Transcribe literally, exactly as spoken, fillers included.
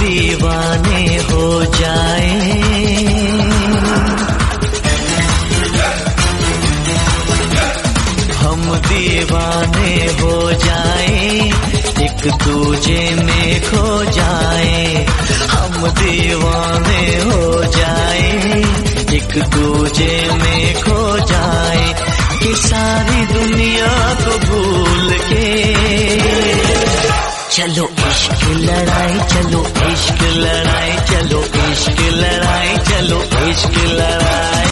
दीवाने हो जाएं, हम दीवाने हो जाएं, एक दूजे में खो जाएं, हम दीवाने हो जाएं, एक दूजे में खो जाएं, कि सारी दुनिया को भूल के चलो इश्क लड़ाई, चलो इश्क लड़ाई, चलो इश्क लड़ाई, चलो इश्क लड़ाई।